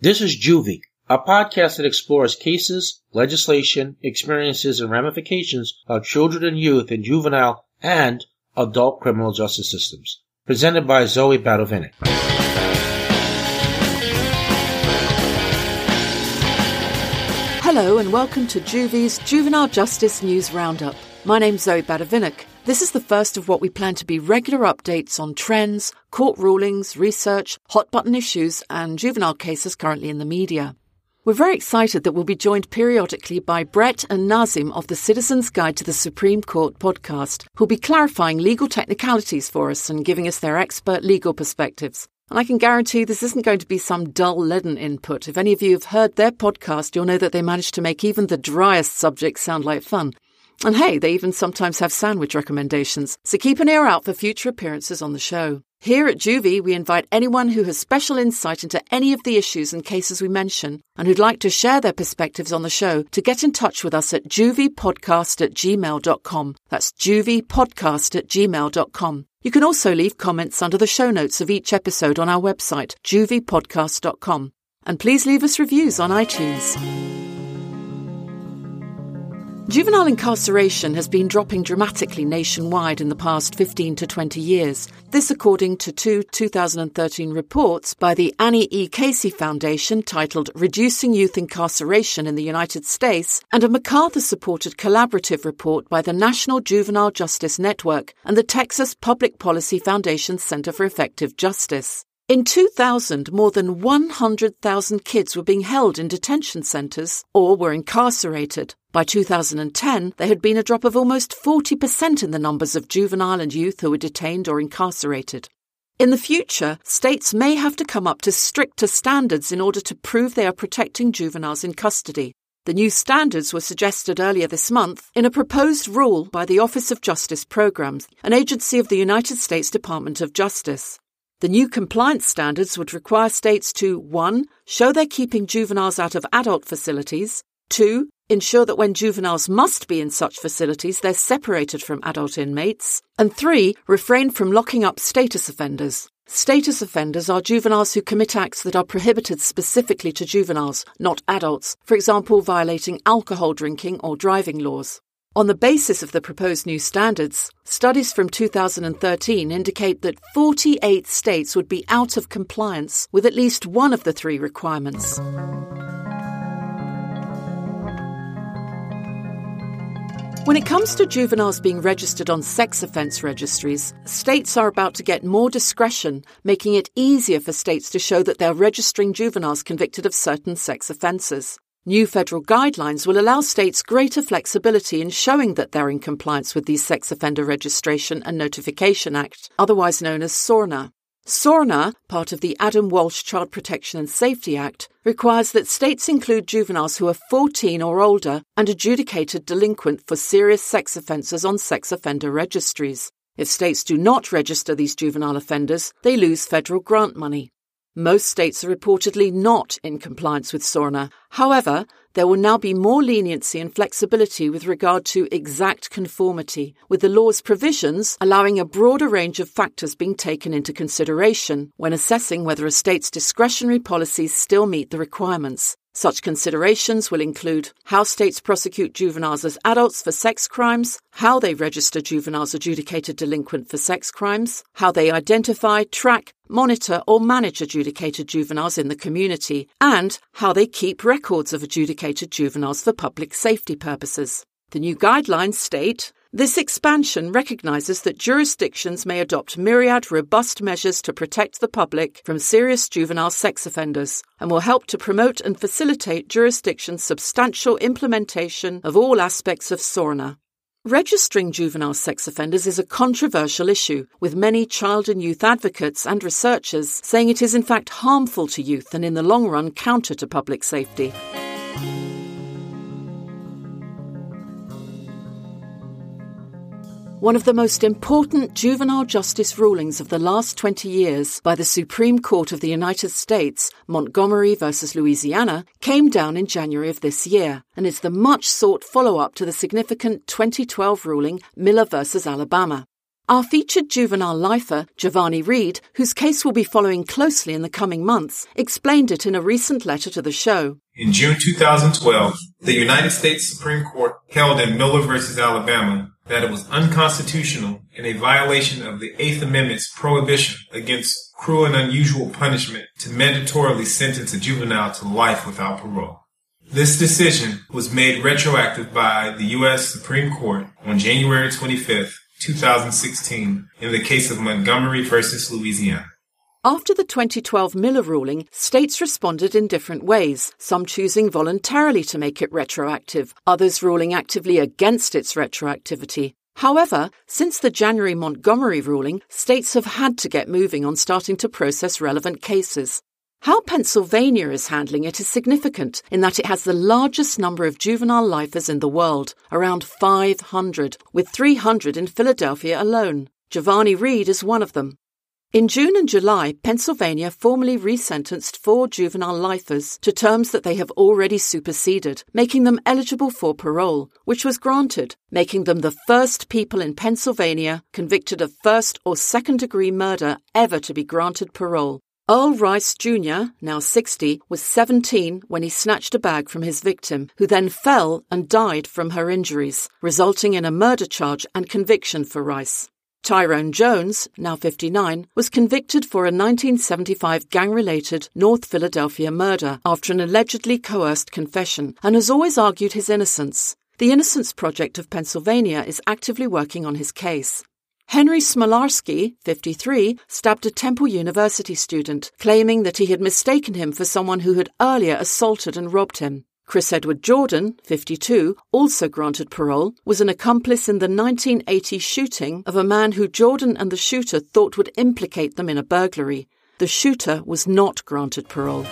This is Juvie, a podcast that explores cases, legislation, experiences, and ramifications of children and youth in juvenile and adult criminal justice systems. Presented by Zoe Badovinnik. Hello and welcome to Juvie's Juvenile Justice News Roundup. My name's Zoe Badovinnik. This is the first of what we plan to be regular updates on trends, court rulings, research, hot-button issues and juvenile cases currently in the media. We're very excited that we'll be joined periodically by Brett and Nazim of the Citizen's Guide to the Supreme Court podcast, who'll be clarifying legal technicalities for us and giving us their expert legal perspectives. And I can guarantee this isn't going to be some dull, leaden input. If any of you have heard their podcast, you'll know that they managed to make even the driest subjects sound like fun. And hey, they even sometimes have sandwich recommendations, so keep an ear out for future appearances on the show. Here at Juvie, we invite anyone who has special insight into any of the issues and cases we mention and who'd like to share their perspectives on the show to get in touch with us at juviepodcast@gmail.com. That's juviepodcast@gmail.com. You can also leave comments under the show notes of each episode on our website, juviepodcast.com. And please leave us reviews on iTunes. Juvenile incarceration has been dropping dramatically nationwide in the past 15 to 20 years. This according to two 2013 reports by the Annie E. Casey Foundation titled Reducing Youth Incarceration in the United States and a MacArthur-supported collaborative report by the National Juvenile Justice Network and the Texas Public Policy Foundation Center for Effective Justice. In 2000, more than 100,000 kids were being held in detention centers or were incarcerated. By 2010, there had been a drop of almost 40% in the numbers of juvenile and youth who were detained or incarcerated. In the future, states may have to come up to stricter standards in order to prove they are protecting juveniles in custody. The new standards were suggested earlier this month in a proposed rule by the Office of Justice Programs, an agency of the United States Department of Justice. The new compliance standards would require states to 1. Show they're keeping juveniles out of adult facilities, 2. Ensure that when juveniles must be in such facilities, they're separated from adult inmates, and 3. Refrain from locking up status offenders. Status offenders are juveniles who commit acts that are prohibited specifically to juveniles, not adults, for example, violating alcohol drinking or driving laws. On the basis of the proposed new standards, studies from 2013 indicate that 48 states would be out of compliance with at least one of the three requirements. When it comes to juveniles being registered on sex offence registries, states are about to get more discretion, making it easier for states to show that they're registering juveniles convicted of certain sex offences. New federal guidelines will allow states greater flexibility in showing that they're in compliance with the Sex Offender Registration and Notification Act, otherwise known as SORNA. SORNA, part of the Adam Walsh Child Protection and Safety Act, requires that states include juveniles who are 14 or older and adjudicated delinquent for serious sex offences on sex offender registries. If states do not register these juvenile offenders, they lose federal grant money. Most states are reportedly not in compliance with SORNA. However, there will now be more leniency and flexibility with regard to exact conformity, with the law's provisions allowing a broader range of factors being taken into consideration when assessing whether a state's discretionary policies still meet the requirements. Such considerations will include how states prosecute juveniles as adults for sex crimes, how they register juveniles adjudicated delinquent for sex crimes, how they identify, track, monitor or manage adjudicated juveniles in the community, and how they keep records of adjudicated juveniles for public safety purposes. The new guidelines state, this expansion recognises that jurisdictions may adopt myriad robust measures to protect the public from serious juvenile sex offenders and will help to promote and facilitate jurisdictions' substantial implementation of all aspects of SORNA. Registering juvenile sex offenders is a controversial issue, with many child and youth advocates and researchers saying it is in fact harmful to youth and in the long run counter to public safety. One of the most important juvenile justice rulings of the last 20 years by the Supreme Court of the United States, Montgomery v. Louisiana, came down in January of this year, and is the much-sought follow-up to the significant 2012 ruling Miller v. Alabama. Our featured juvenile lifer, Giovanni Reed, whose case we'll be following closely in the coming months, explained it in a recent letter to the show. In June 2012, the United States Supreme Court held in Miller v. Alabama that it was unconstitutional and a violation of the Eighth Amendment's prohibition against cruel and unusual punishment to mandatorily sentence a juvenile to life without parole. This decision was made retroactive by the U.S. Supreme Court on January 25th, 2016, in the case of Montgomery v. Louisiana. After the 2012 Miller ruling, states responded in different ways, some choosing voluntarily to make it retroactive, others ruling actively against its retroactivity. However, since the January Montgomery ruling, states have had to get moving on starting to process relevant cases. How Pennsylvania is handling it is significant in that it has the largest number of juvenile lifers in the world, around 500, with 300 in Philadelphia alone. Giovanni Reed is one of them. In June and July, Pennsylvania formally resentenced 4 juvenile lifers to terms that they have already superseded, making them eligible for parole, which was granted, making them the first people in Pennsylvania convicted of first or second-degree murder ever to be granted parole. Earl Rice Jr., now 60, was 17 when he snatched a bag from his victim, who then fell and died from her injuries, resulting in a murder charge and conviction for Rice. Tyrone Jones, now 59, was convicted for a 1975 gang-related North Philadelphia murder after an allegedly coerced confession and has always argued his innocence. The Innocence Project of Pennsylvania is actively working on his case. Henry Smolarski, 53, stabbed a Temple University student, claiming that he had mistaken him for someone who had earlier assaulted and robbed him. Chris Edward Jordan, 52, also granted parole, was an accomplice in the 1980 shooting of a man who Jordan and the shooter thought would implicate them in a burglary. The shooter was not granted parole.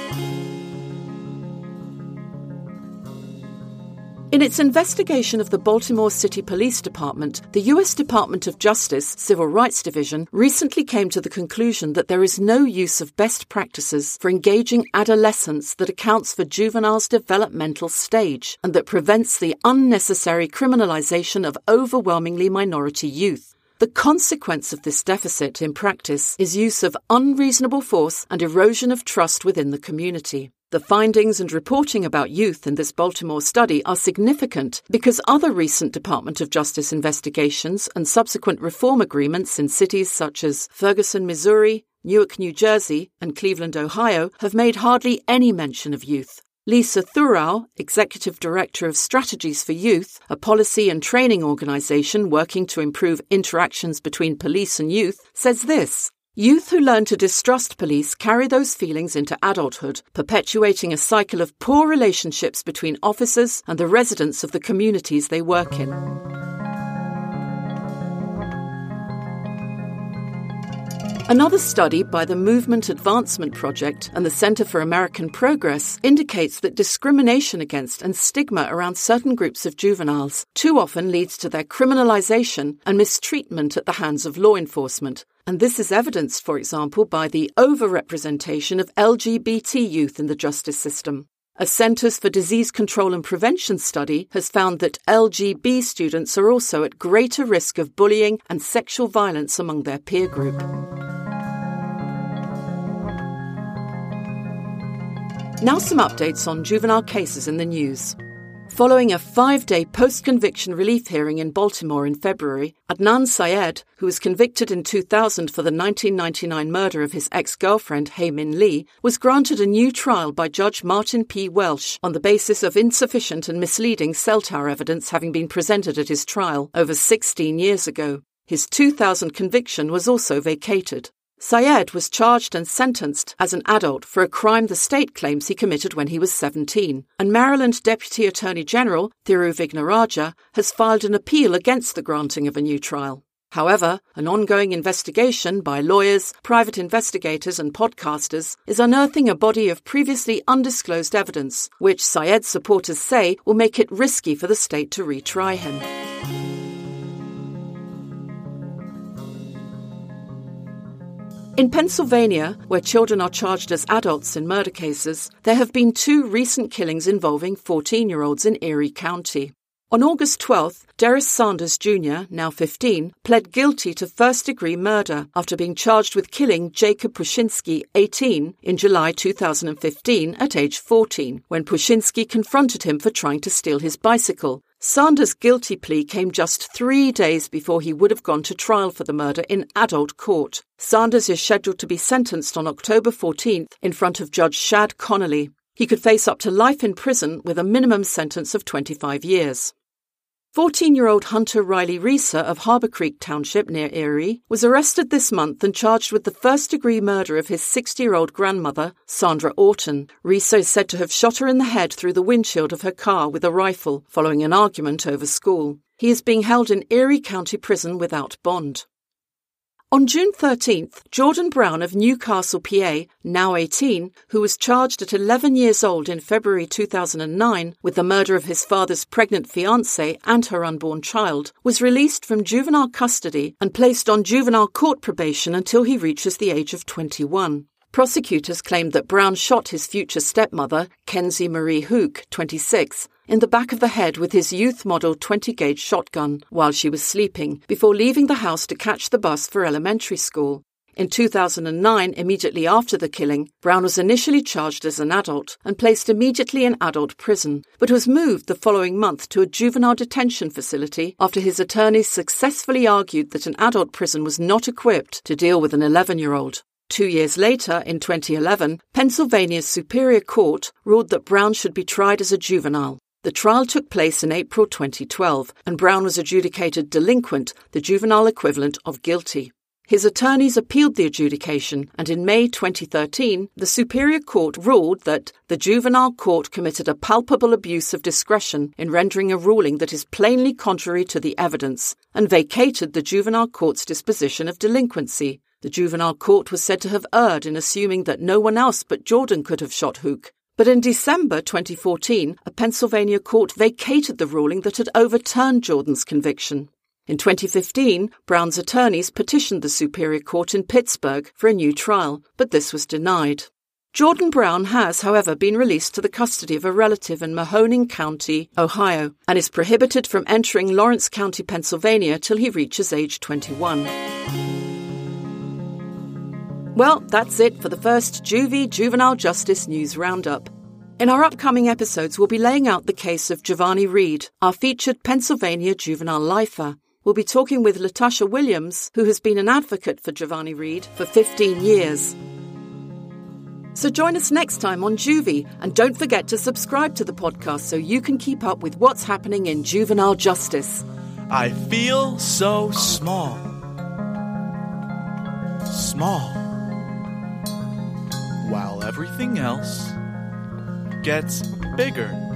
In its investigation of the Baltimore City Police Department, the U.S. Department of Justice Civil Rights Division recently came to the conclusion that there is no use of best practices for engaging adolescents that accounts for juveniles' developmental stage and that prevents the unnecessary criminalization of overwhelmingly minority youth. The consequence of this deficit in practice is use of unreasonable force and erosion of trust within the community. The findings and reporting about youth in this Baltimore study are significant because other recent Department of Justice investigations and subsequent reform agreements in cities such as Ferguson, Missouri, Newark, New Jersey, and Cleveland, Ohio, have made hardly any mention of youth. Lisa Thurau, Executive Director of Strategies for Youth, a policy and training organization working to improve interactions between police and youth, says this: "Youth who learn to distrust police carry those feelings into adulthood, perpetuating a cycle of poor relationships between officers and the residents of the communities they work in." Another study by the Movement Advancement Project and the Center for American Progress indicates that discrimination against and stigma around certain groups of juveniles too often leads to their criminalization and mistreatment at the hands of law enforcement. And this is evidenced, for example, by the overrepresentation of LGBT youth in the justice system. A Centers for Disease Control and Prevention study has found that LGB students are also at greater risk of bullying and sexual violence among their peer group. Now some updates on juvenile cases in the news. Following a 5-day post-conviction relief hearing in Baltimore in February, Adnan Syed, who was convicted in 2000 for the 1999 murder of his ex-girlfriend Hae Min Lee, was granted a new trial by Judge Martin P. Welsh on the basis of insufficient and misleading cell tower evidence having been presented at his trial over 16 years ago. His 2000 conviction was also vacated. Syed was charged and sentenced as an adult for a crime the state claims he committed when he was 17, and Maryland Deputy Attorney General Thiru Vignarajah has filed an appeal against the granting of a new trial. However, an ongoing investigation by lawyers, private investigators and podcasters is unearthing a body of previously undisclosed evidence, which Syed's supporters say will make it risky for the state to retry him. In Pennsylvania, where children are charged as adults in murder cases, there have been 2 recent killings involving 14-year-olds in Erie County. On August 12th, Derris Sanders Jr., now 15, pled guilty to first-degree murder after being charged with killing Jacob Pushinski, 18, in July 2015 at age 14, when Pushinski confronted him for trying to steal his bicycle. Sanders' guilty plea came just 3 days before he would have gone to trial for the murder in adult court. Sanders is scheduled to be sentenced on October 14th in front of Judge Shad Connolly. He could face up to life in prison with a minimum sentence of 25 years. 14-year-old Hunter Riley Reeser of Harbour Creek Township near Erie was arrested this month and charged with the first-degree murder of his 60-year-old grandmother, Sandra Orton. Reeser is said to have shot her in the head through the windshield of her car with a rifle following an argument over school. He is being held in Erie County Prison without bond. On June 13th, Jordan Brown of Newcastle, PA, now 18, who was charged at 11 years old in February 2009 with the murder of his father's pregnant fiancée and her unborn child, was released from juvenile custody and placed on juvenile court probation until he reaches the age of 21. Prosecutors claimed that Brown shot his future stepmother, Kenzie Marie Hook, 26, in the back of the head with his youth model 20-gauge shotgun while she was sleeping, before leaving the house to catch the bus for elementary school. In 2009, immediately after the killing, Brown was initially charged as an adult and placed immediately in adult prison, but was moved the following month to a juvenile detention facility after his attorneys successfully argued that an adult prison was not equipped to deal with an 11-year-old. 2 years later, in 2011, Pennsylvania's Superior Court ruled that Brown should be tried as a juvenile. The trial took place in April 2012, and Brown was adjudicated delinquent, the juvenile equivalent of guilty. His attorneys appealed the adjudication, and in May 2013, the Superior Court ruled that the juvenile court committed a palpable abuse of discretion in rendering a ruling that is plainly contrary to the evidence, and vacated the juvenile court's disposition of delinquency. The juvenile court was said to have erred in assuming that no one else but Jordan could have shot Hook. But in December 2014, a Pennsylvania court vacated the ruling that had overturned Jordan's conviction. In 2015, Brown's attorneys petitioned the Superior Court in Pittsburgh for a new trial, but this was denied. Jordan Brown has, however, been released to the custody of a relative in Mahoning County, Ohio, and is prohibited from entering Lawrence County, Pennsylvania till he reaches age 21. Well, that's it for the first Juvie Juvenile Justice News Roundup. In our upcoming episodes, we'll be laying out the case of Giovanni Reed, our featured Pennsylvania juvenile lifer. We'll be talking with Latasha Williams, who has been an advocate for Giovanni Reed for 15 years. So join us next time on Juvie, and don't forget to subscribe to the podcast so you can keep up with what's happening in juvenile justice. I feel so small. Small. While everything else gets bigger.